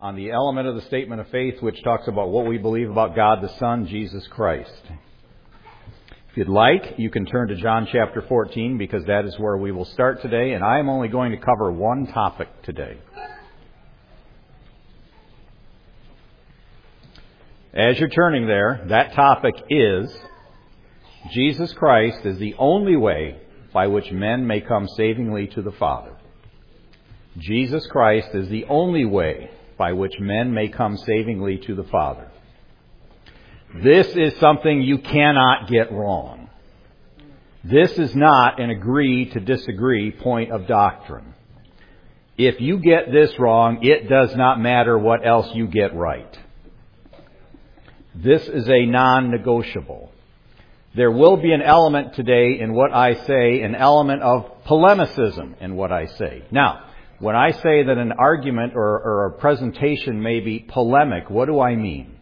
on the element of the statement of faith which talks about what we believe about God the Son, Jesus Christ. If you'd like, you can turn to John chapter 14 because that is where we will start today, and I am only going to cover one topic today. As you're turning there, that topic is Jesus Christ is the only way by which men may come savingly to the Father. Jesus Christ is the only way by which men may come savingly to the Father. This is something you cannot get wrong. This is not an agree to disagree point of doctrine. If you get this wrong, it does not matter what else you get right. This is a non-negotiable. There will be an element today in what I say, an element of polemicism in what I say. Now, when I say that an argument or a presentation may be polemic, what do I mean?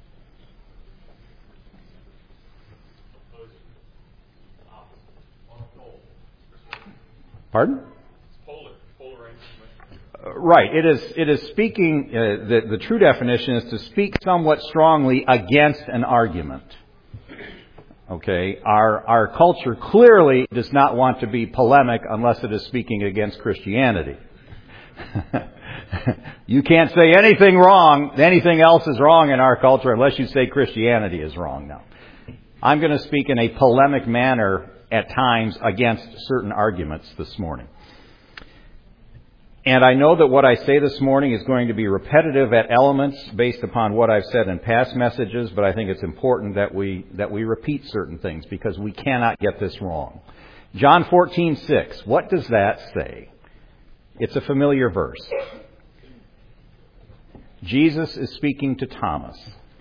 Pardon? Right. It is speaking, the true definition is to speak somewhat strongly against an argument. Okay. Our culture clearly does not want to be polemic unless it is speaking against Christianity. You can't say anything wrong, anything else is wrong in our culture unless you say Christianity is wrong now. I'm going to speak in a polemic manner at times against certain arguments this morning. And I know that what I say this morning is going to be repetitive at elements based upon what I've said in past messages, but I think it's important that we repeat certain things because we cannot get this wrong. John 14:6, what does that say? It's a familiar verse. Jesus is speaking to Thomas.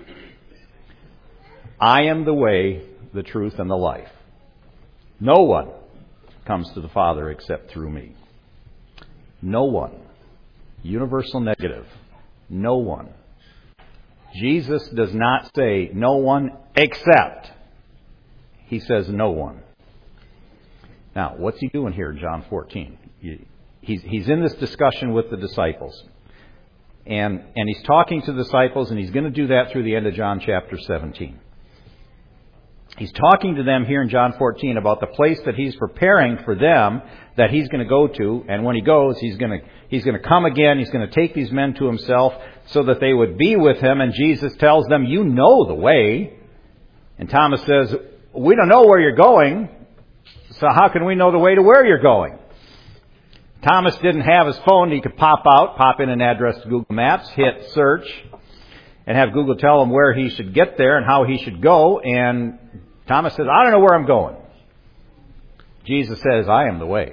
I am the way, the truth, and the life. No one comes to the Father except through me. No one. Universal negative. No one. Jesus does not say no one except. He says no one. Now, what's he doing here in John 14? He's in this discussion with the disciples. And he's talking to the disciples, and he's going to do that through the end of John chapter 17. He's talking to them here in John 14 about the place that he's preparing for them that he's going to go to. And when he goes, he's going to come again. He's going to take these men to himself so that they would be with him. And Jesus tells them, you know the way. And Thomas says, we don't know where you're going. So how can we know the way to where you're going? Thomas didn't have his phone. He could pop in an address to Google Maps, hit search, and have Google tell him where he should get there and how he should go. And Thomas says, I don't know where I'm going. Jesus says, I am the way.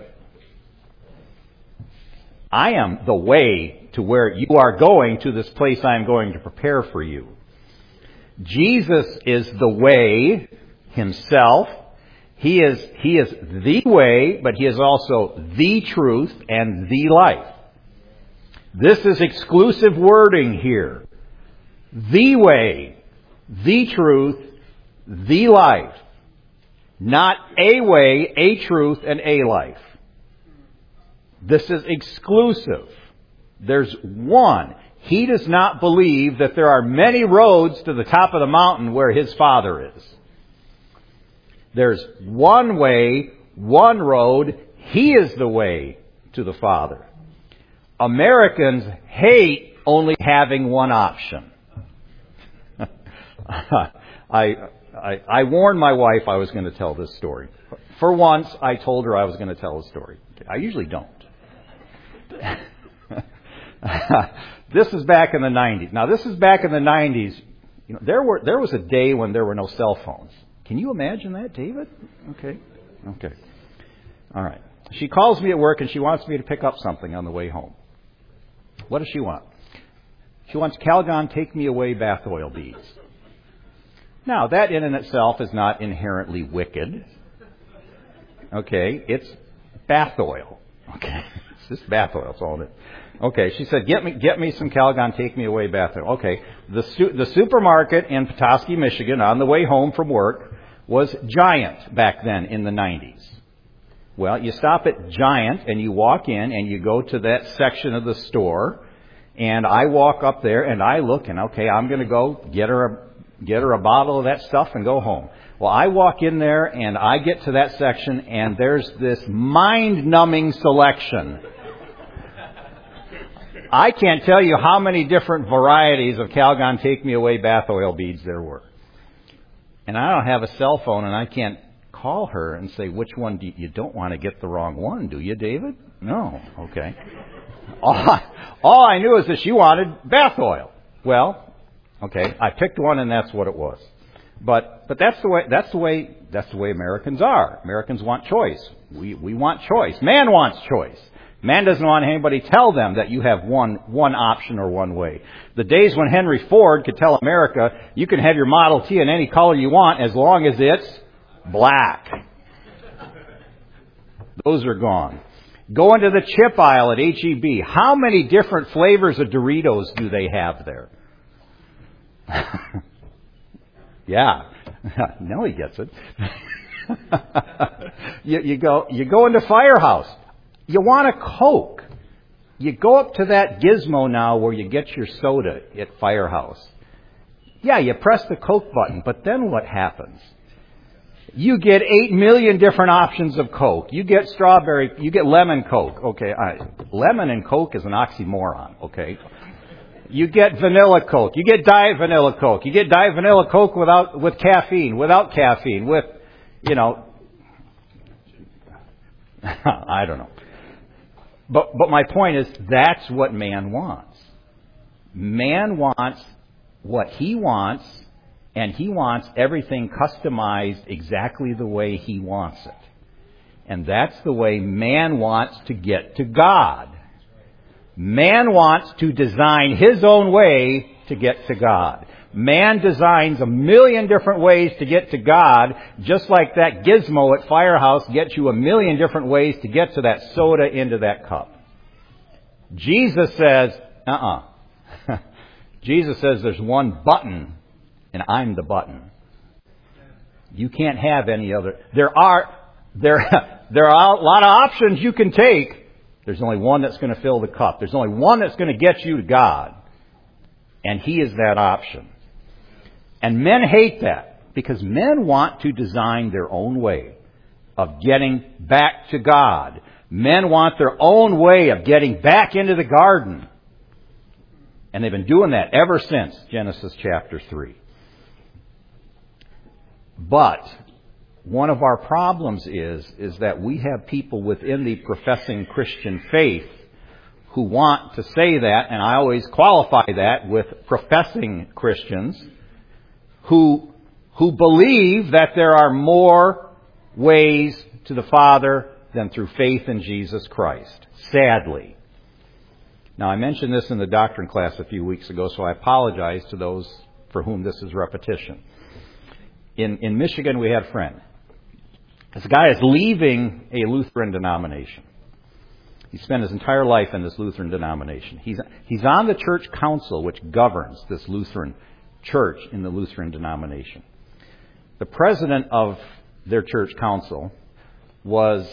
I am the way to where you are going, to this place I am going to prepare for you. Jesus is the way himself. He is the way, but he is also the truth and the life. This is exclusive wording here. The way, the truth, the life. Not a way, a truth, and a life. This is exclusive. There's one. He does not believe that there are many roads to the top of the mountain where his Father is. There's one way, one road. He is the way to the Father. Americans hate only having one option. I warned my wife I was going to tell this story. For once, I told her I was going to tell a story. I usually don't. This is back in the 90s. Now, this is back in the 90s. You know, there was a day when there were no cell phones. Can you imagine that, David? Okay. All right. She calls me at work and she wants me to pick up something on the way home. What does she want? She wants Calgon Take Me Away bath oil beads. Now, that in and itself is not inherently wicked. Okay, it's bath oil. Okay, it's just bath oil. That's all it is. Okay, she said, get me some Calgon Take Me Away bath oil. Okay, the supermarket in Petoskey, Michigan, on the way home from work, was Giant back then in the 90s. Well, you stop at Giant and you walk in and you go to that section of the store And I walk up there and I look and, okay, I'm going to go get her a bottle of that stuff and go home. Well, I walk in there and I get to that section and there's this mind-numbing selection. I can't tell you how many different varieties of Calgon Take Me Away bath oil beads there were. And I don't have a cell phone and I can't call her and say, which one you don't want to get the wrong one, do you, David? No. Okay. All I knew is that she wanted bath oil. Well, okay, I picked one and that's what it was. But that's the way Americans are. Americans want choice. We want choice. Man wants choice. Man doesn't want anybody tell them that you have one option or one way. The days when Henry Ford could tell America, you can have your Model T in any color you want as long as it's black. Those are gone. Go into the chip aisle at H-E-B. How many different flavors of Doritos do they have there? Yeah. Nellie gets it. You go into Firehouse. You want a Coke. You go up to that gizmo now where you get your soda at Firehouse. Yeah, you press the Coke button, but then what happens? You get 8 million different options of Coke. You get strawberry, you get lemon Coke. Okay, lemon and Coke is an oxymoron, okay? You get vanilla Coke. You get Diet Vanilla Coke. You get Diet Vanilla Coke with caffeine, without caffeine, with, I don't know. But my point is, that's what man wants. Man wants what he wants, and he wants everything customized exactly the way he wants it. And that's the way man wants to get to God. Man wants to design his own way to get to God. Man designs a million different ways to get to God, just like that gizmo at Firehouse gets you a million different ways to get to that soda into that cup. Jesus says, Jesus says there's one button, and I'm the button. You can't have any other. There are a lot of options you can take. There's only one that's going to fill the cup. There's only one that's going to get you to God. And He is that option. And men hate that because men want to design their own way of getting back to God. Men want their own way of getting back into the garden. And they've been doing that ever since Genesis chapter 3. But one of our problems is that we have people within the professing Christian faith who want to say that, and I always qualify that with professing Christians, who believe that there are more ways to the Father than through faith in Jesus Christ. Sadly. Now, I mentioned this in the doctrine class a few weeks ago, so I apologize to those for whom this is repetition. In Michigan, we had a friend. This guy is leaving a Lutheran denomination. He spent his entire life in this Lutheran denomination. He's on the church council which governs this Lutheran church in the Lutheran denomination. The president of their church council was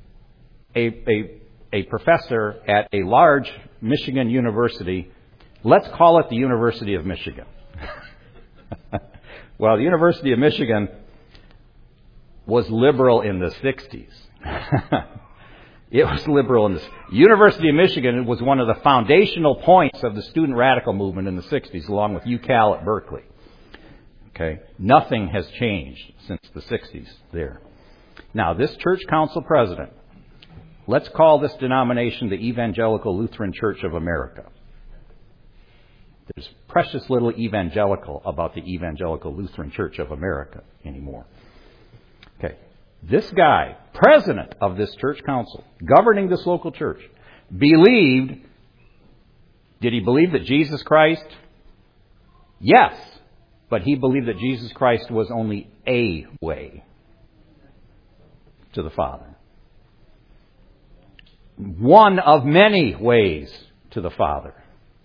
a professor at a large Michigan university. Let's call it the University of Michigan. Well, the University of Michigan was liberal in the 60s. It was liberal in the University of Michigan was one of the foundational points of the student radical movement in the 60s, along with UCal at Berkeley. Okay, nothing has changed since the 60s there. Now, this church council president, let's call this denomination the Evangelical Lutheran Church of America. There's precious little evangelical about the Evangelical Lutheran Church of America anymore. Okay. This guy, president of this church council, governing this local church, did he believe that Jesus Christ? Yes. But he believed that Jesus Christ was only a way to the Father. One of many ways to the Father.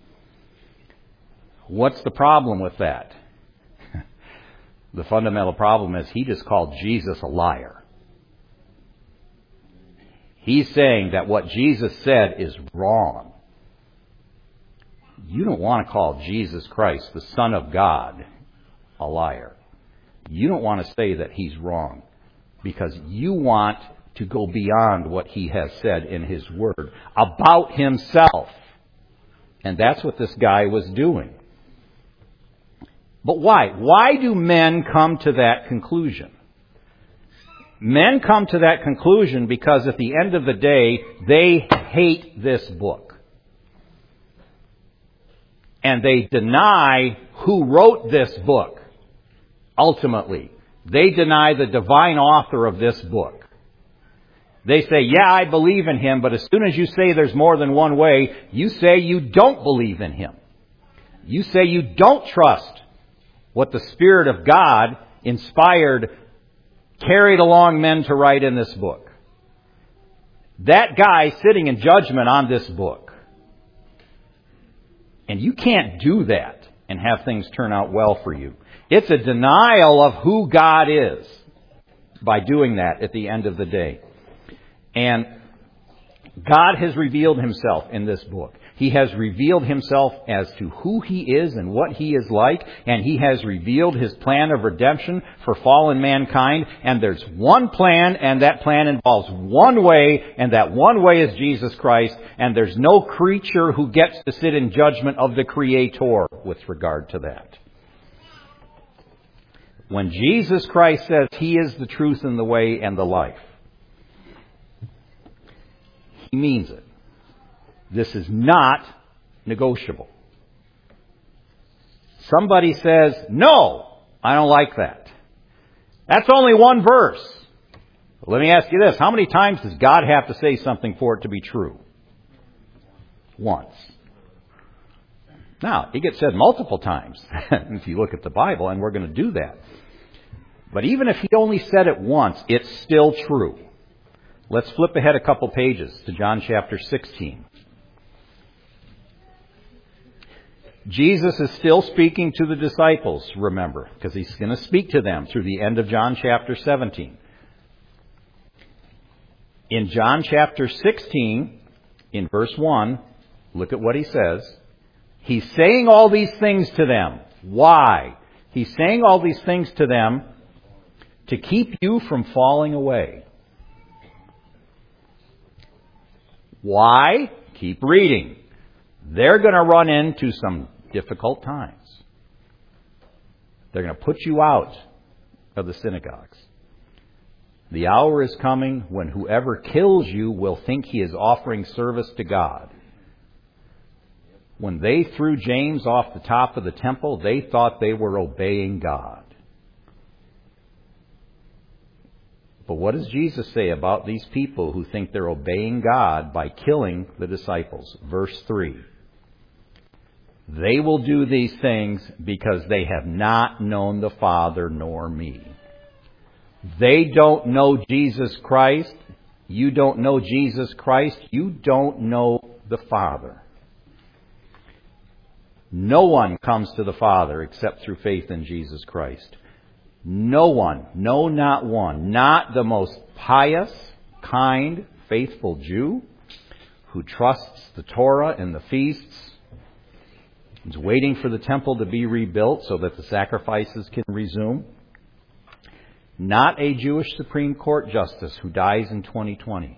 What's the problem with that? The fundamental problem is he just called Jesus a liar. He's saying that what Jesus said is wrong. You don't want to call Jesus Christ, the Son of God, a liar. You don't want to say that he's wrong because you want to go beyond what he has said in his word about himself. And that's what this guy was doing. But why? Why do men come to that conclusion? Men come to that conclusion because at the end of the day, they hate this book. And they deny who wrote this book, ultimately. They deny the divine author of this book. They say, yeah, I believe in him, but as soon as you say there's more than one way, you say you don't believe in him. You say you don't trust what the Spirit of God inspired, carried along men to write in this book. That guy sitting in judgment on this book. And you can't do that and have things turn out well for you. It's a denial of who God is by doing that at the end of the day. And God has revealed himself in this book. He has revealed himself as to who he is and what he is like. And he has revealed his plan of redemption for fallen mankind. And there's one plan, and that plan involves one way, and that one way is Jesus Christ. And there's no creature who gets to sit in judgment of the Creator with regard to that. When Jesus Christ says he is the truth and the way and the life, he means it. This is not negotiable. Somebody says, no, I don't like that. That's only one verse. Let me ask you this. How many times does God have to say something for it to be true? Once. Now, it gets said multiple times if you look at the Bible, and we're going to do that. But even if he only said it once, it's still true. Let's flip ahead a couple pages to John chapter 16. Jesus is still speaking to the disciples, remember, because he's going to speak to them through the end of John chapter 17. In John chapter 16, in verse 1, look at what he says. He's saying all these things to them. Why? He's saying all these things to them to keep you from falling away. Why? Keep reading. They're going to run into some difficult times. They're going to put you out of the synagogues. The hour is coming when whoever kills you will think he is offering service to God. When they threw James off the top of the temple, they thought they were obeying God. But what does Jesus say about these people who think they're obeying God by killing the disciples? Verse 3. They will do these things because they have not known the Father nor me. They don't know Jesus Christ. You don't know Jesus Christ. You don't know the Father. No one comes to the Father except through faith in Jesus Christ. No one, no, not one, not the most pious, kind, faithful Jew who trusts the Torah and the feasts, is waiting for the temple to be rebuilt so that the sacrifices can resume. Not a Jewish Supreme Court justice who dies in 2020.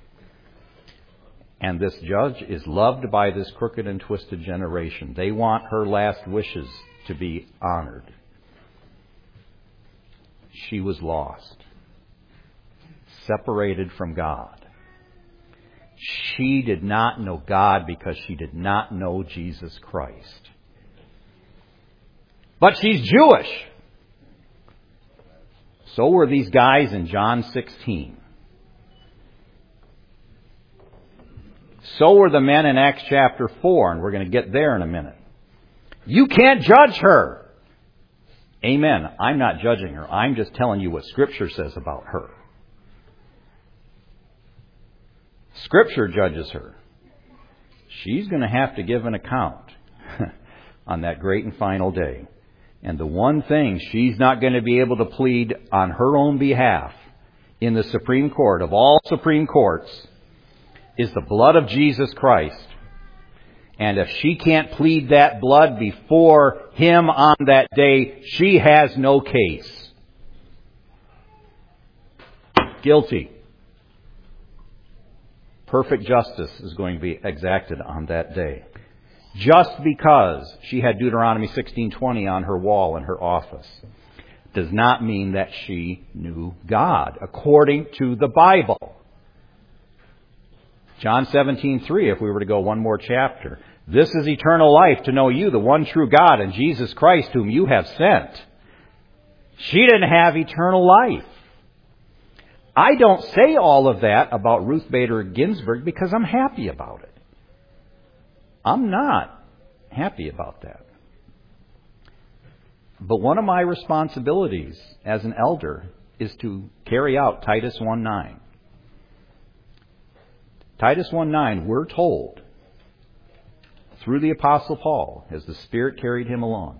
And this judge is loved by this crooked and twisted generation. They want her last wishes to be honored. She was lost, separated from God. She did not know God because she did not know Jesus Christ. But she's Jewish. So were these guys in John 16. So were the men in Acts chapter 4, and we're going to get there in a minute. You can't judge her. Amen. I'm not judging her. I'm just telling you what Scripture says about her. Scripture judges her. She's going to have to give an account on that great and final day. And the one thing she's not going to be able to plead on her own behalf in the Supreme Court of all Supreme Courts is the blood of Jesus Christ And if she can't plead that blood before him on that day, she has no case. Guilty. Perfect justice is going to be exacted on that day. Just because she had Deuteronomy 16:20 on her wall in her office does not mean that she knew God, according to the Bible. John 17:3, if we were to go one more chapter. This is eternal life, to know you, the one true God, and Jesus Christ, whom you have sent. She didn't have eternal life. I don't say all of that about Ruth Bader Ginsburg because I'm happy about it. I'm not happy about that. But one of my responsibilities as an elder is to carry out Titus 1:9. Titus 1:9, we're told, through the Apostle Paul, as the Spirit carried him along.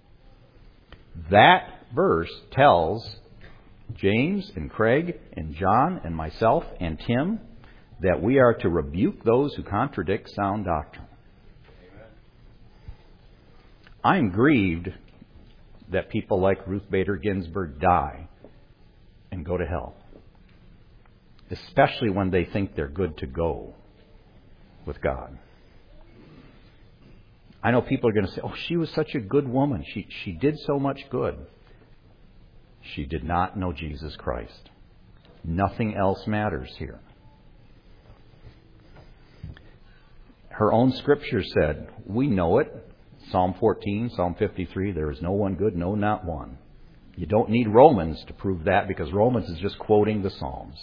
That verse tells James and Craig and John and myself and Tim that we are to rebuke those who contradict sound doctrine. I'm grieved that people like Ruth Bader Ginsburg die and go to hell, especially when they think they're good to go with God. I know people are going to say, oh, she was such a good woman. She did so much good. She did not know Jesus Christ. Nothing else matters here. Her own scripture said, we know it. Psalm 14, Psalm 53, there is no one good, no, not one. You don't need Romans to prove that because Romans is just quoting the Psalms.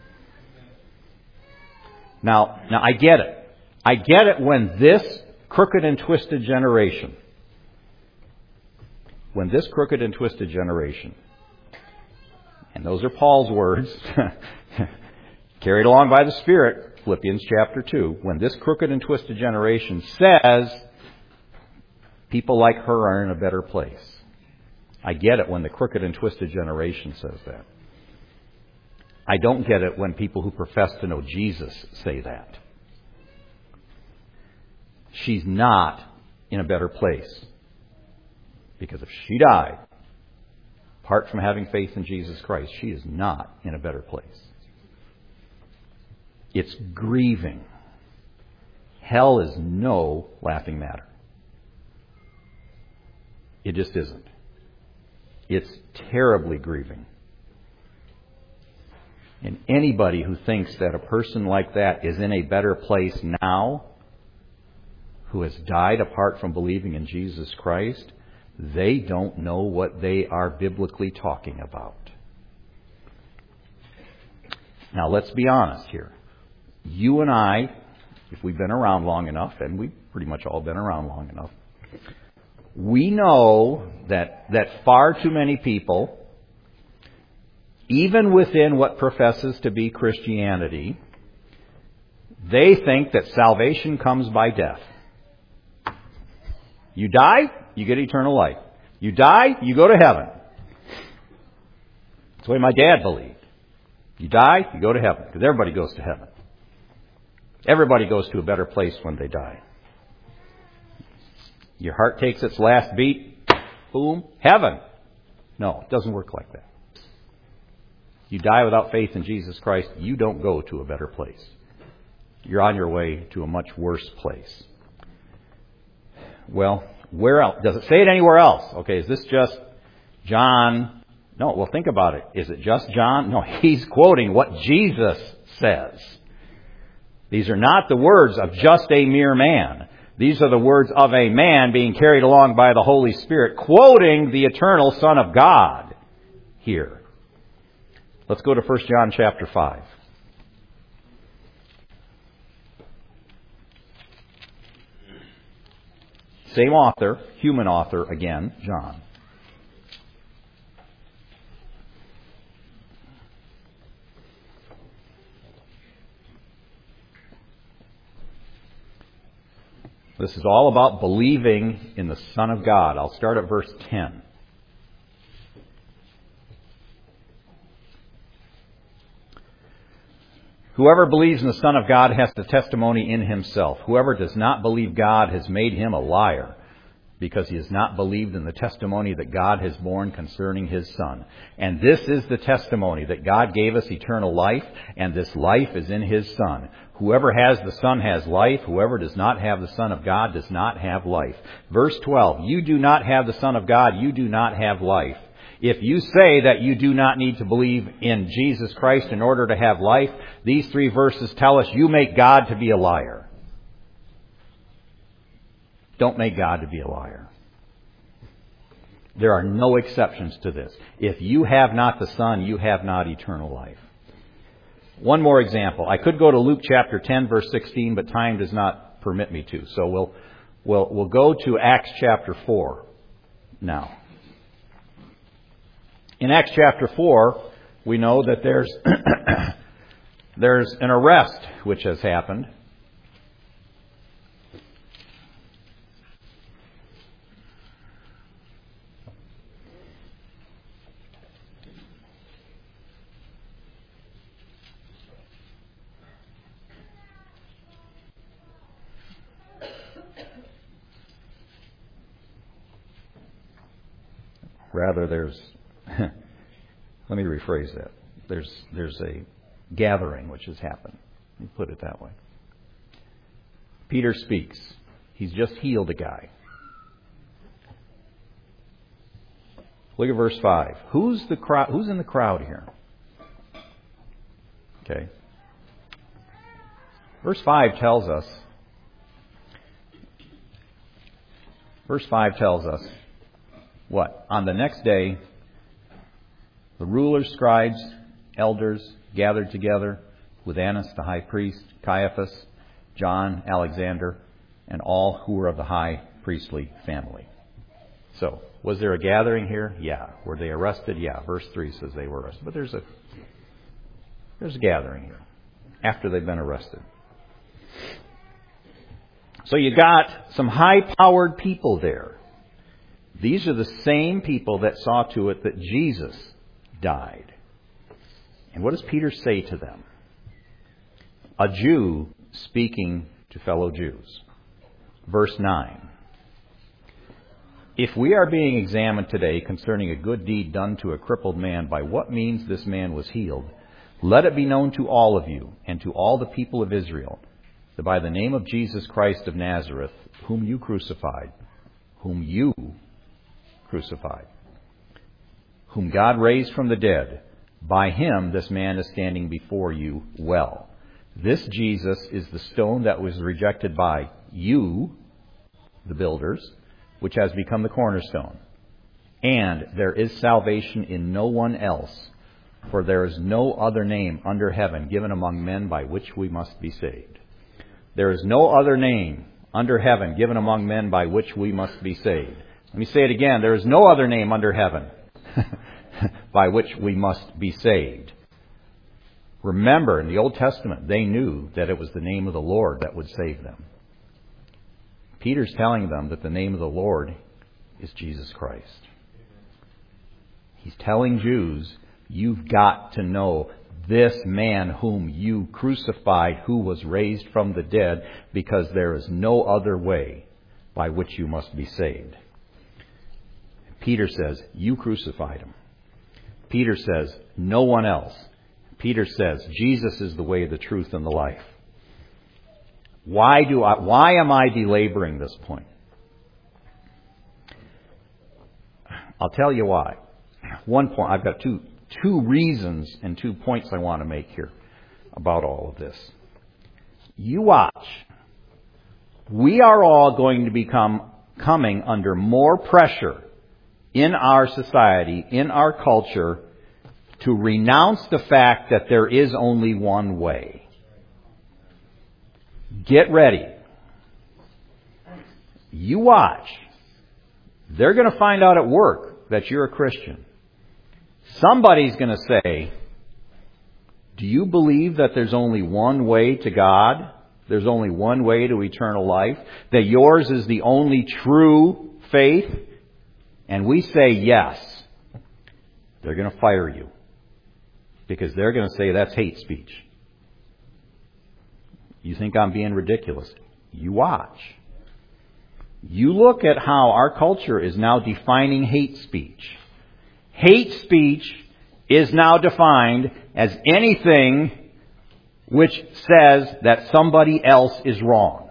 Now I get it. I get it when this crooked and twisted generation, and those are Paul's words, carried along by the Spirit, Philippians chapter 2, when this crooked and twisted generation says people like her are in a better place. I get it when the crooked and twisted generation says that. I don't get it when people who profess to know Jesus say that. She's not in a better place. Because if she died, apart from having faith in Jesus Christ, she is not in a better place. It's grieving. Hell is no laughing matter. It just isn't. It's terribly grieving. And anybody who thinks that a person like that is in a better place now, who has died apart from believing in Jesus Christ, they don't know what they are biblically talking about. Now, let's be honest here. You and I, if we've been around long enough, and we've pretty much all been around long enough, we know that far too many people, even within what professes to be Christianity, they think that salvation comes by death. You die, you get eternal life. You die, you go to heaven. That's the way my dad believed. You die, you go to heaven, because everybody goes to heaven. Everybody goes to a better place when they die. Your heart takes its last beat, boom, heaven. No, it doesn't work like that. You die without faith in Jesus Christ, you don't go to a better place. You're on your way to a much worse place. Well, where else? Does it say it anywhere else? Okay, is this just John? No, well, think about it. Is it just John? No, he's quoting what Jesus says. These are not the words of just a mere man. These are the words of a man being carried along by the Holy Spirit, quoting the eternal Son of God here. Let's go to 1 John chapter 5. Same author, human author again, John. This is all about believing in the Son of God. I'll start at verse 10. Whoever believes in the Son of God has the testimony in himself. Whoever does not believe God has made him a liar, because he has not believed in the testimony that God has borne concerning his Son. And this is the testimony, that God gave us eternal life, and this life is in his Son. Whoever has the Son has life. Whoever does not have the Son of God does not have life. Verse 12, you do not have the Son of God, you do not have life. If you say that you do not need to believe in Jesus Christ in order to have life, these 3 verses tell us you make God to be a liar. Don't make God to be a liar. There are no exceptions to this. If you have not the Son, you have not eternal life. One more example. I could go to Luke chapter 10, verse 16, but time does not permit me to. So we'll go to Acts chapter 4 now. In Acts chapter 4, we know that there's an arrest which has happened. Rather, let me rephrase that. There's a gathering which has happened. Let me put it that way. Peter speaks. He's just healed a guy. Look at verse 5. Who's in the crowd here? Okay. Verse 5 tells us what? On the next day, the rulers, scribes, elders gathered together with Annas the high priest, Caiaphas, John, Alexander, and all who were of the high priestly family. So, was there a gathering here? Yeah. Were they arrested? Yeah. Verse 3 says they were arrested. But there's a gathering here after they've been arrested. So you got some high-powered people there. These are the same people that saw to it that Jesus died. And what does Peter say to them? A Jew speaking to fellow Jews. Verse 9. If we are being examined today concerning a good deed done to a crippled man, by what means this man was healed, let it be known to all of you and to all the people of Israel that by the name of Jesus Christ of Nazareth, whom you crucified, whom God raised from the dead, by him this man is standing before you well. This Jesus is the stone that was rejected by you, the builders, which has become the cornerstone. And there is salvation in no one else, for there is no other name under heaven given among men by which we must be saved. There is no other name under heaven given among men by which we must be saved. Let me say it again. There is no other name under heaven by which we must be saved. Remember, in the Old Testament, they knew that it was the name of the Lord that would save them. Peter's telling them that the name of the Lord is Jesus Christ. He's telling Jews, you've got to know this man whom you crucified, who was raised from the dead, because there is no other way by which you must be saved. Peter says, you crucified him. Peter says, no one else. Peter says, Jesus is the way, the truth, and the life. Why am I belaboring this point? I'll tell you why. One point, I've got two reasons and 2 points I want to make here about all of this. You watch. We are all going to become coming under more pressure in our society, in our culture, to renounce the fact that there is only one way. Get ready. You watch. They're going to find out at work that you're a Christian. Somebody's going to say, do you believe that there's only one way to God? There's only one way to eternal life? That yours is the only true faith? And we say yes. They're going to fire you. Because they're going to say that's hate speech. You think I'm being ridiculous? You watch. You look at how our culture is now defining hate speech. Hate speech is now defined as anything which says that somebody else is wrong.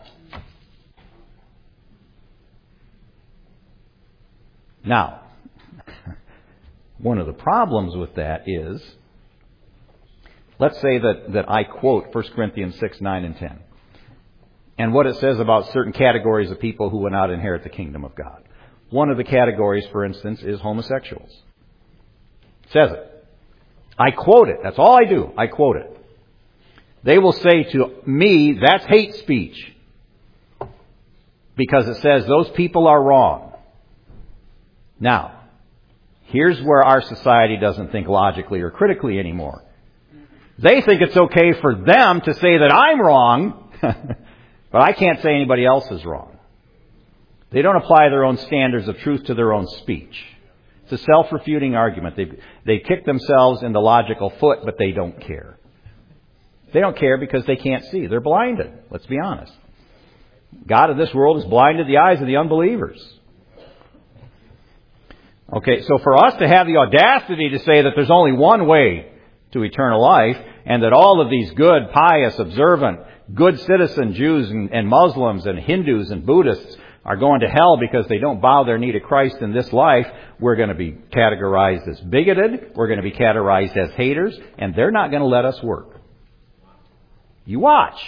Now, one of the problems with that is, let's say that I quote 1 Corinthians 6, 9, and 10. And what it says about certain categories of people who will not inherit the kingdom of God. One of the categories, for instance, is homosexuals. It says it. I quote it. That's all I do. I quote it. They will say to me, that's hate speech. Because it says those people are wrong. Now, here's where our society doesn't think logically or critically anymore. They think it's okay for them to say that I'm wrong, but I can't say anybody else is wrong. They don't apply their own standards of truth to their own speech. It's a self-refuting argument. They kick themselves in the logical foot, but they don't care. They don't care because they can't see. They're blinded. Let's be honest. God of this world has blinded the eyes of the unbelievers. Okay, so for us to have the audacity to say that there's only one way to eternal life, and that all of these good, pious, observant, good citizen Jews and Muslims and Hindus and Buddhists are going to hell because they don't bow their knee to Christ in this life, we're going to be categorized as bigoted, we're going to be categorized as haters, and they're not going to let us work. You watch.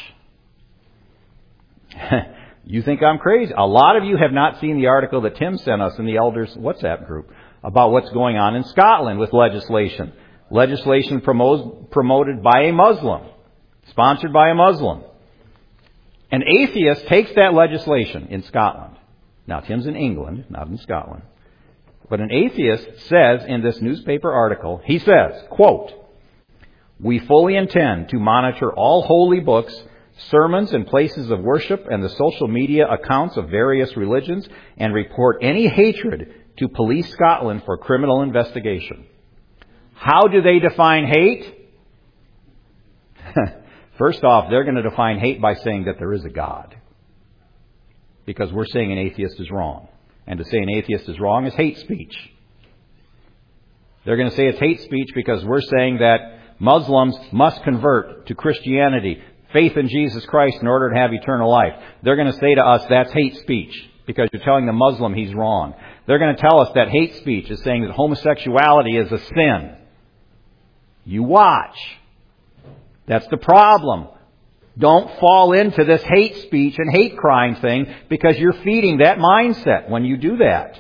You think I'm crazy. A lot of you have not seen the article that Tim sent us in the elders' WhatsApp group about what's going on in Scotland with legislation. Legislation promoted by a Muslim, sponsored by a Muslim. An atheist takes that legislation in Scotland. Now, Tim's in England, not in Scotland. But an atheist says in this newspaper article, he says, quote, "We fully intend to monitor all holy books, sermons and places of worship and the social media accounts of various religions and report any hatred to Police Scotland for criminal investigation." How do they define hate? First off, they're going to define hate by saying that there is a God. Because we're saying an atheist is wrong. And to say an atheist is wrong is hate speech. They're going to say it's hate speech because we're saying that Muslims must convert to Christianity, faith in Jesus Christ in order to have eternal life. They're going to say to us that's hate speech because you're telling the Muslim he's wrong. They're going to tell us that hate speech is saying that homosexuality is a sin. You watch. That's the problem. Don't fall into this hate speech and hate crime thing because you're feeding that mindset when you do that.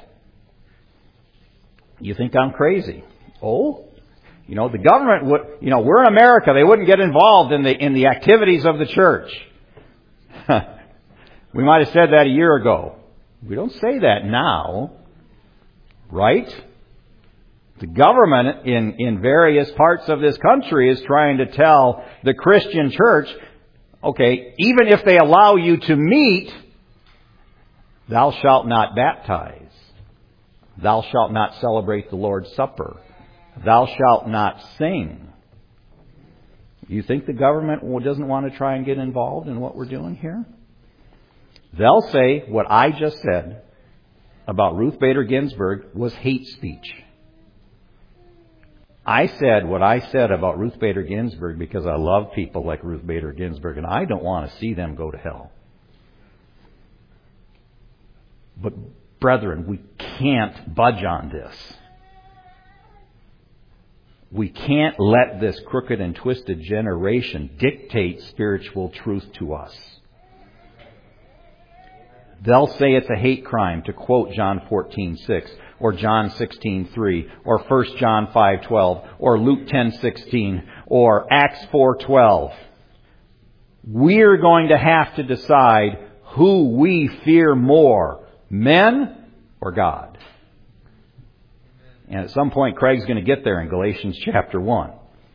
You think I'm crazy. Oh? The government would, we're in America. They wouldn't get involved in the activities of the church. We might have said that a year ago. We don't say that now. Right? The government in various parts of this country is trying to tell the Christian church, okay, even if they allow you to meet, thou shalt not baptize. Thou shalt not celebrate the Lord's Supper. Thou shalt not sing. You think the government doesn't want to try and get involved in what we're doing here? They'll say what I just said about Ruth Bader Ginsburg was hate speech. I said what I said about Ruth Bader Ginsburg because I love people like Ruth Bader Ginsburg and I don't want to see them go to hell. But brethren, we can't budge on this. We can't let this crooked and twisted generation dictate spiritual truth to us. They'll say it's a hate crime to quote John 14:6 or John 16:3 or 1 John 5:12 or Luke 10:16 or Acts 4:12. We're going to have to decide who we fear more, men or God. And at some point, Craig's going to get there in Galatians chapter 1.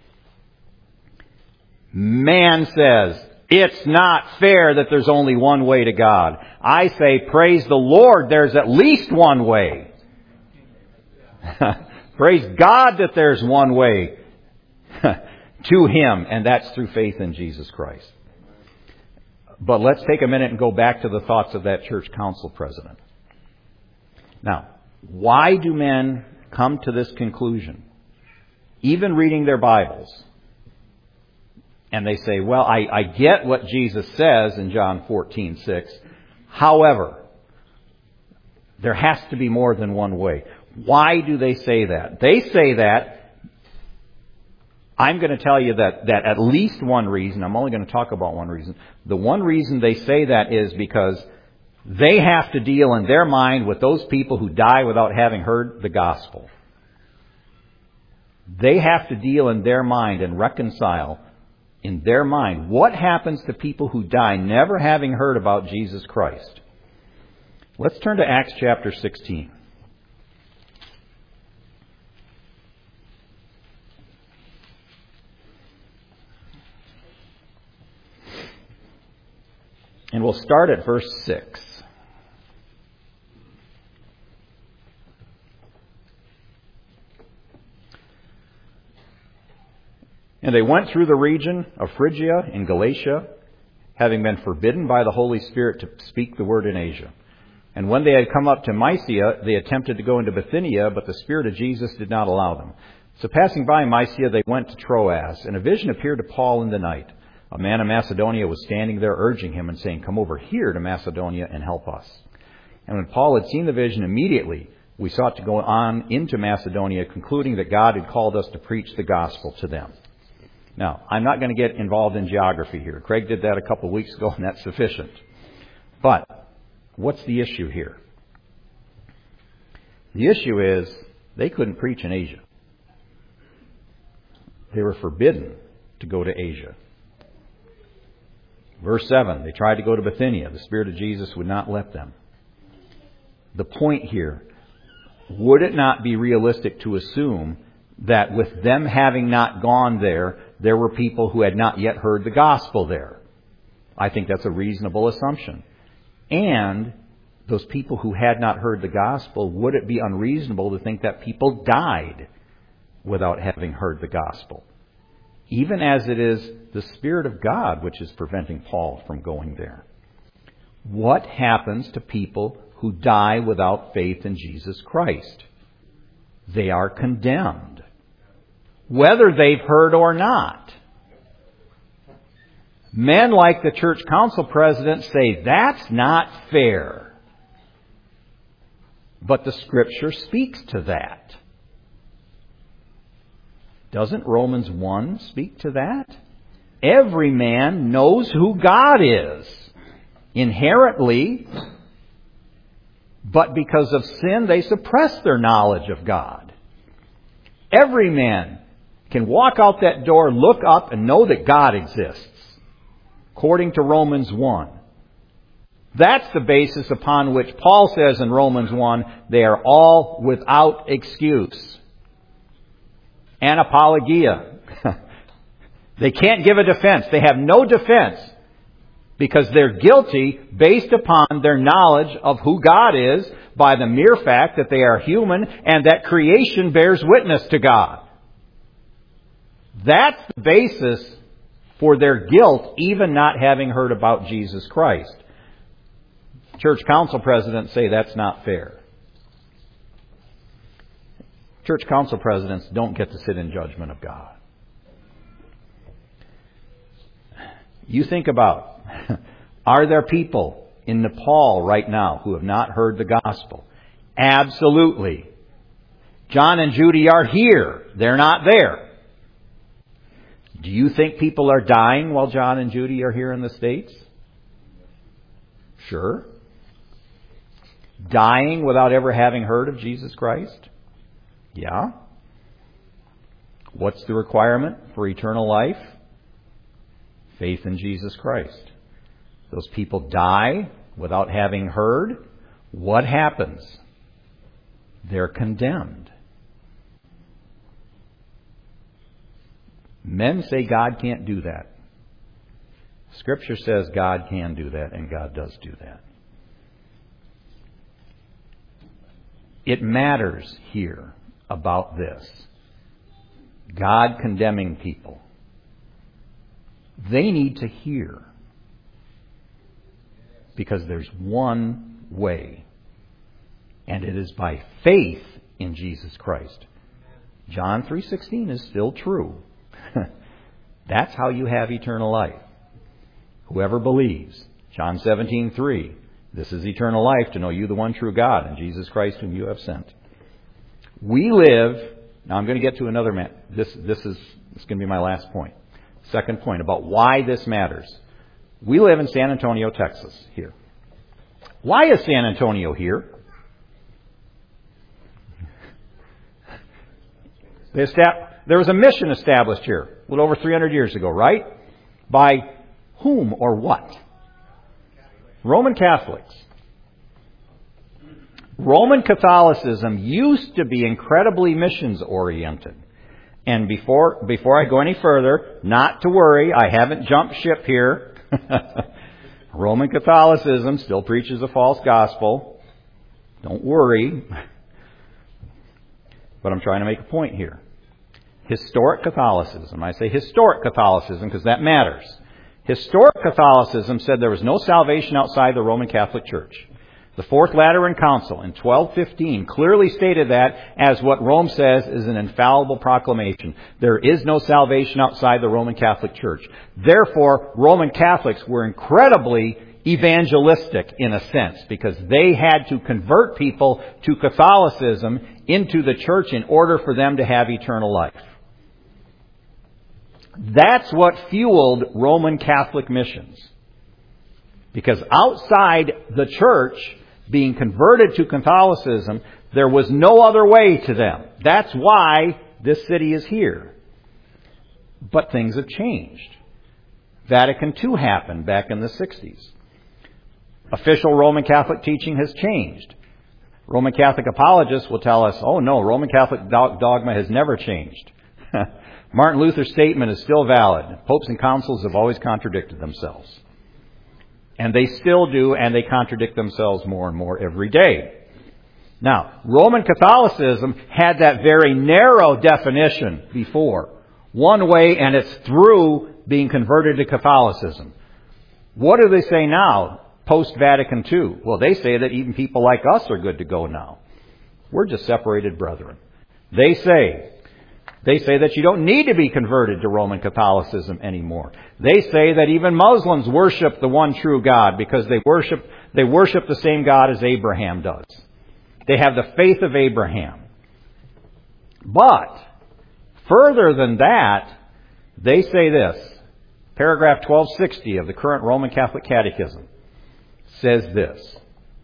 Man says, it's not fair that there's only one way to God. I say, praise the Lord, there's at least one way. Praise God that there's one way to Him, and that's through faith in Jesus Christ. But let's take a minute and go back to the thoughts of that church council president. Now, why do men come to this conclusion? Even reading their Bibles. And they say, well, I get what Jesus says in John 14:6. However, there has to be more than one way. Why do they say that? They say that, I'm going to tell you that at least one reason, I'm only going to talk about one reason. The one reason they say that is because they have to deal in their mind with those people who die without having heard the gospel. They have to deal in their mind and reconcile in their mind what happens to people who die never having heard about Jesus Christ. Let's turn to Acts chapter 16. And we'll start at verse 6. And they went through the region of Phrygia and Galatia, having been forbidden by the Holy Spirit to speak the word in Asia. And when they had come up to Mysia, they attempted to go into Bithynia, but the Spirit of Jesus did not allow them. So passing by Mysia, they went to Troas, and a vision appeared to Paul in the night. A man of Macedonia was standing there urging him and saying, "Come over here to Macedonia and help us." And when Paul had seen the vision, immediately we sought to go on into Macedonia, concluding that God had called us to preach the gospel to them. Now, I'm not going to get involved in geography here. Craig did that a couple of weeks ago, and that's sufficient. But what's the issue here? The issue is they couldn't preach in Asia. They were forbidden to go to Asia. Verse 7, they tried to go to Bithynia. The Spirit of Jesus would not let them. The point here, would it not be realistic to assume that with them having not gone there, there were people who had not yet heard the gospel there? I think that's a reasonable assumption. And those people who had not heard the gospel, would it be unreasonable to think that people died without having heard the gospel? Even as it is the Spirit of God which is preventing Paul from going there. What happens to people who die without faith in Jesus Christ? They are condemned, whether they've heard or not. Men like the church council president say that's not fair. But the Scripture speaks to that. Doesn't Romans 1 speak to that? Every man knows who God is inherently, but because of sin, they suppress their knowledge of God. Every man can walk out that door, look up, and know that God exists, according to Romans 1. That's the basis upon which Paul says in Romans 1, they are all without excuse. Anapologia. They can't give a defense. They have no defense because they're guilty based upon their knowledge of who God is by the mere fact that they are human and that creation bears witness to God. That's the basis for their guilt, even not having heard about Jesus Christ. Church council presidents say that's not fair. Church council presidents don't get to sit in judgment of God. You think about, are there people in Nepal right now who have not heard the gospel? Absolutely. John and Judy are here. They're not there. Do you think people are dying while John and Judy are here in the States? Sure. Dying without ever having heard of Jesus Christ? Yeah. What's the requirement for eternal life? Faith in Jesus Christ. Those people die without having heard. What happens? They're condemned. Men say God can't do that. Scripture says God can do that, and God does do that. It matters here about this. God condemning people. They need to hear. Because there's one way. And it is by faith in Jesus Christ. John 3:16 is still true. That's how you have eternal life. Whoever believes. John 17:3. This is eternal life, to know you, the one true God, and Jesus Christ whom you have sent. We live... Now I'm going to get to another... This is going to be my last point. Second point about why this matters. We live in San Antonio, Texas, here. Why is San Antonio here? There was a mission established here a little over 300 years ago, right? By whom or what? Roman Catholics. Roman Catholicism used to be incredibly missions-oriented. And before I go any further, not to worry, I haven't jumped ship here. Roman Catholicism still preaches a false gospel. Don't worry. But I'm trying to make a point here. Historic Catholicism. I say historic Catholicism because that matters. Historic Catholicism said there was no salvation outside the Roman Catholic Church. The Fourth Lateran Council in 1215 clearly stated that as what Rome says is an infallible proclamation. There is no salvation outside the Roman Catholic Church. Therefore, Roman Catholics were incredibly evangelistic in a sense because they had to convert people to Catholicism into the church in order for them to have eternal life. That's what fueled Roman Catholic missions. Because outside the church, being converted to Catholicism, there was no other way to them. That's why this city is here. But things have changed. Vatican II happened back in the 60s. Official Roman Catholic teaching has changed. Roman Catholic apologists will tell us, oh no, Roman Catholic dogma has never changed. Martin Luther's statement is still valid. Popes and councils have always contradicted themselves. And they still do, and they contradict themselves more and more every day. Now, Roman Catholicism had that very narrow definition before. One way, and it's through being converted to Catholicism. What do they say now, post-Vatican II? Well, they say that even people like us are good to go now. We're just separated brethren. They say that you don't need to be converted to Roman Catholicism anymore. They say that even Muslims worship the one true God because they worship the same God as Abraham does. They have the faith of Abraham. But further than that, they say this. Paragraph 1260 of the current Roman Catholic Catechism says this.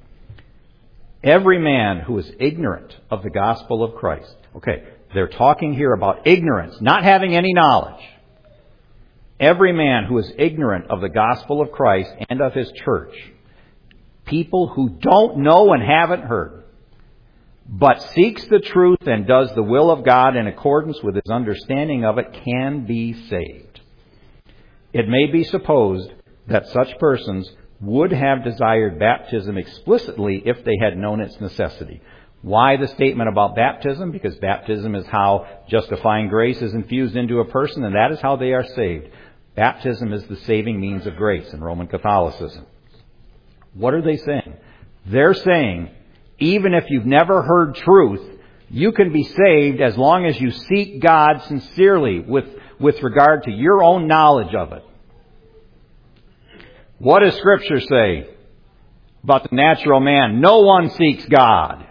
Every man who is ignorant of the gospel of Christ. Okay, they're talking here about ignorance, not having any knowledge. Every man who is ignorant of the gospel of Christ and of His church, people who don't know and haven't heard, but seeks the truth and does the will of God in accordance with his understanding of it, can be saved. It may be supposed that such persons would have desired baptism explicitly if they had known its necessity. Why the statement about baptism? Because baptism is how justifying grace is infused into a person, and that is how they are saved. Baptism is the saving means of grace in Roman Catholicism. What are they saying? They're saying, even if you've never heard truth, you can be saved as long as you seek God sincerely with regard to your own knowledge of it. What does Scripture say about the natural man? No one seeks God.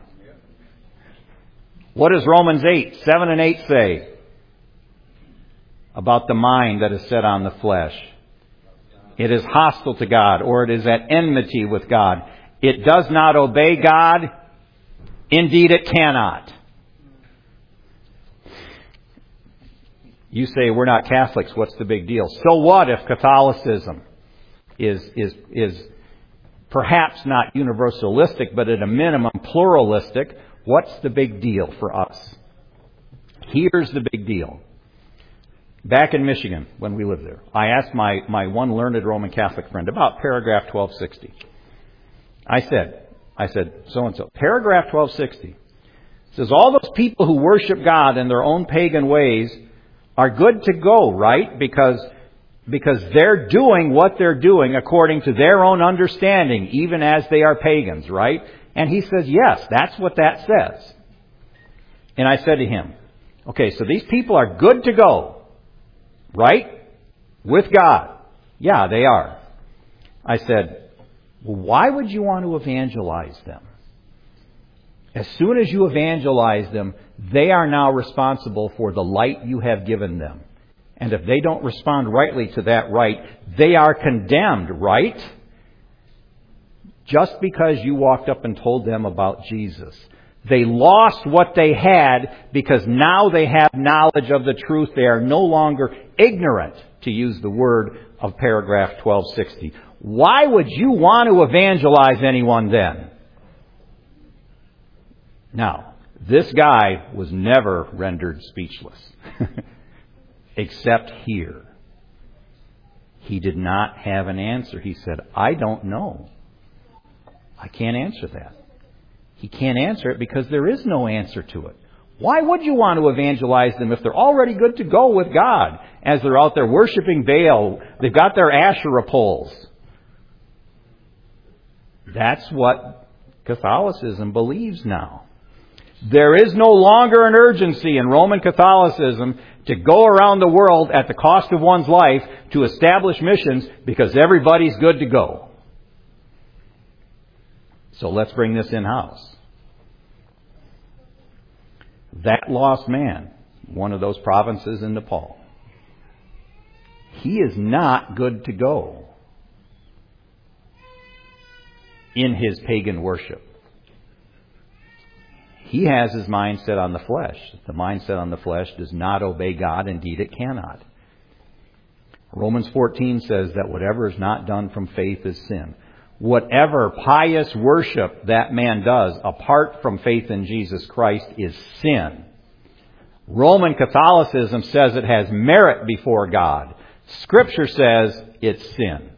What does Romans 7 and 8 say about the mind that is set on the flesh? It is hostile to God, or it is at enmity with God. It does not obey God. Indeed, it cannot. You say, we're not Catholics. What's the big deal? So what if Catholicism is perhaps not universalistic, but at a minimum pluralistic? What's the big deal for us? Here's the big deal. Back in Michigan, when we lived there, I asked my one learned Roman Catholic friend about paragraph 1260. I said, so-and-so, paragraph 1260 says all those people who worship God in their own pagan ways are good to go, right? Because because they're doing what they're doing according to their own understanding, even as they are pagans, right? And he says, yes, that's what that says. And I said to him, okay, so these people are good to go, right? With God. Yeah, they are. I said, well, why would you want to evangelize them? As soon as you evangelize them, they are now responsible for the light you have given them. And if they don't respond rightly to that right, they are condemned, right? Just because you walked up and told them about Jesus. They lost what they had because now they have knowledge of the truth. They are no longer ignorant, to use the word of paragraph 1260. Why would you want to evangelize anyone then? Now, this guy was never rendered speechless, except here. He did not have an answer. He said, I don't know. I can't answer that. He can't answer it because there is no answer to it. Why would you want to evangelize them if they're already good to go with God as they're out there worshiping Baal? They've got their Asherah poles. That's what Catholicism believes now. There is no longer an urgency in Roman Catholicism to go around the world at the cost of one's life to establish missions because everybody's good to go. So let's bring this in-house. That lost man, one of those provinces in Nepal, he is not good to go in his pagan worship. He has his mind set on the flesh. The mind set on the flesh does not obey God. Indeed, it cannot. Romans 14 says that whatever is not done from faith is sin. Whatever pious worship that man does apart from faith in Jesus Christ is sin. Roman Catholicism says it has merit before God. Scripture says it's sin.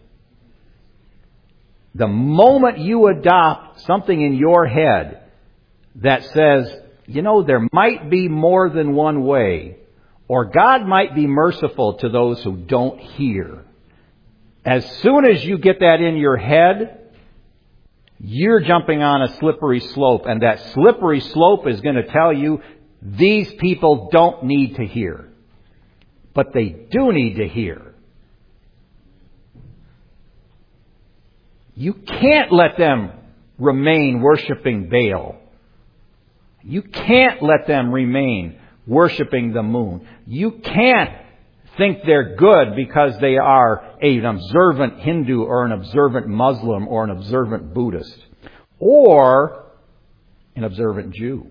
The moment you adopt something in your head that says, you know, there might be more than one way, or God might be merciful to those who don't hear. As soon as you get that in your head, you're jumping on a slippery slope, and that slippery slope is going to tell you these people don't need to hear. But they do need to hear. You can't let them remain worshiping Baal. You can't let them remain worshiping the moon. You can't think they're good because they are an observant Hindu or an observant Muslim or an observant Buddhist or an observant Jew.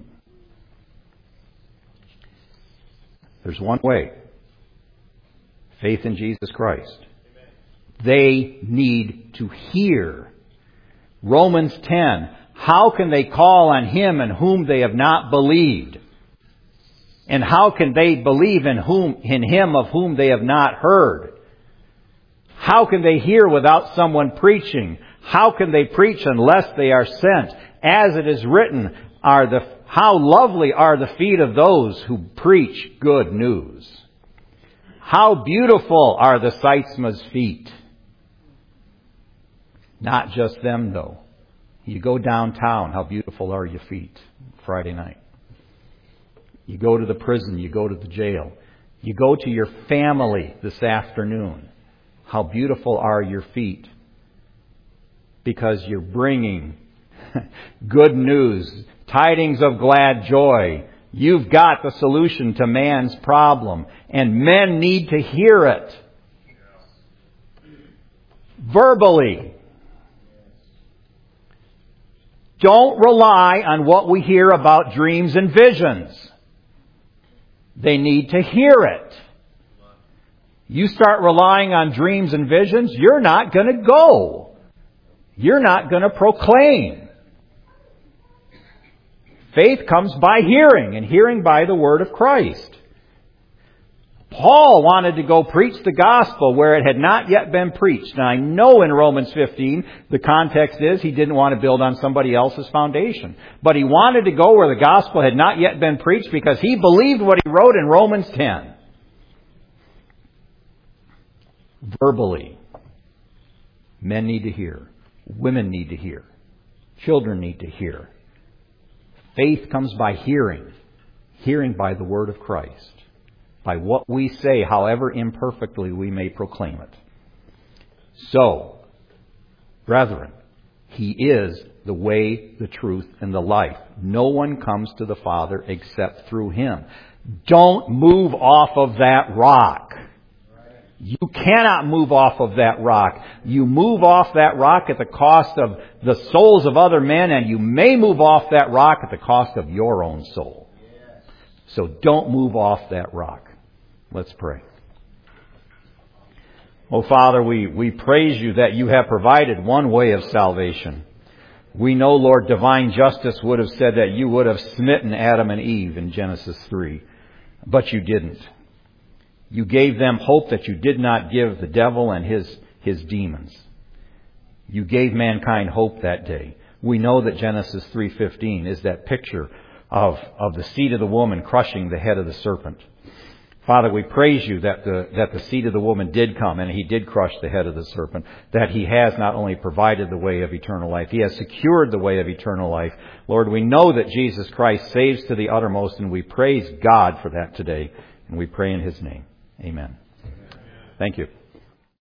There's one way. Faith in Jesus Christ. They need to hear. Romans 10. How can they call on Him in whom they have not believed? And how can they believe in Him of whom they have not heard? How can they hear without someone preaching? How can they preach unless they are sent? As it is written, how lovely are the feet of those who preach good news. How beautiful are the Seitzma's feet. Not just them, though. You go downtown, how beautiful are your feet Friday night. You go to the prison, you go to the jail. You go to your family this afternoon. How beautiful are your feet. Because you're bringing good news, tidings of glad joy. You've got the solution to man's problem. And men need to hear it. Verbally. Don't rely on what we hear about dreams and visions. They need to hear it. You start relying on dreams and visions, you're not going to go. You're not going to proclaim. Faith comes by hearing, and hearing by the word of Christ. Paul wanted to go preach the gospel where it had not yet been preached. And I know in Romans 15, the context is he didn't want to build on somebody else's foundation. But he wanted to go where the gospel had not yet been preached because he believed what he wrote in Romans 10. verbally. Men need to hear. Women need to hear. Children need to hear. Faith comes by hearing. Hearing by the word of Christ. By what we say, however imperfectly we may proclaim it. So, brethren, He is the way, the truth, and the life. No one comes to the Father except through Him. Don't move off of that rock. You cannot move off of that rock. You move off that rock at the cost of the souls of other men, and you may move off that rock at the cost of your own soul. So don't move off that rock. Let's pray. Oh, Father, we praise You that You have provided one way of salvation. We know, Lord, divine justice would have said that You would have smitten Adam and Eve in Genesis 3. But You didn't. You gave them hope that You did not give the devil and his demons. You gave mankind hope that day. We know that Genesis 3:15 is that picture of the seed of the woman crushing the head of the serpent. Father, we praise You that the seed of the woman did come and He did crush the head of the serpent, that He has not only provided the way of eternal life, He has secured the way of eternal life. Lord, we know that Jesus Christ saves to the uttermost, and we praise God for that today, and we pray in His name. Amen. Thank you.